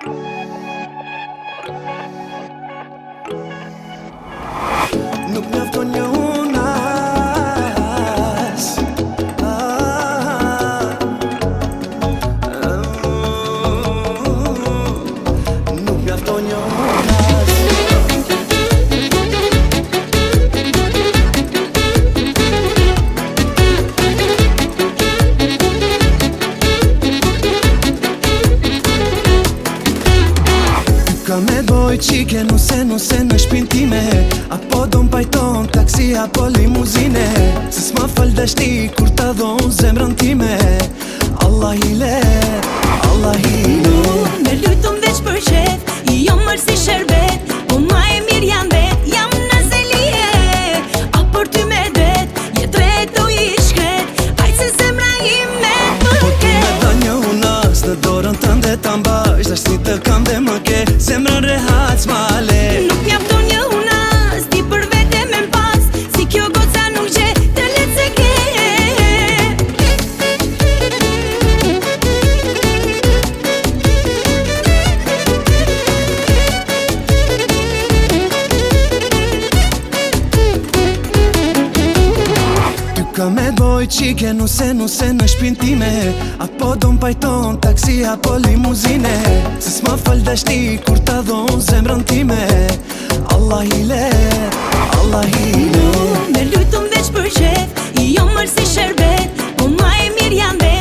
Nuk mjafton një unas Nuk mjafton një unas Ka me boj qike nuse në shpin time Apo do m'pajton taksi apo limuzine Se s'ma fal dashti kur ta dhon zemrën time Allah hile, Allah hile Me lujtum veç për qef, jo mërë si sherbet Po ma e mirë jam vet, jam në zelie A për ty me det, jetoj e do i shkret Aj se zemra ime Po ti përket me dha një unas në dorën tënde ta mbash Dashni të kam dhe më ke, zemrën rehat s'male Nuk mjafton një unas, ti për vete me m'pas Si kjo goca nuk gje, të let se ke Ty ka me boj qike nuse në shpin time Apo do m'pajton taksi apo limuzine Se s'ma fal dashti kur ta dhon zemrën time Allah hile, Allah hile Me lujtum veç për qef, jo mërë si sherbet Po ma e mirë jam vet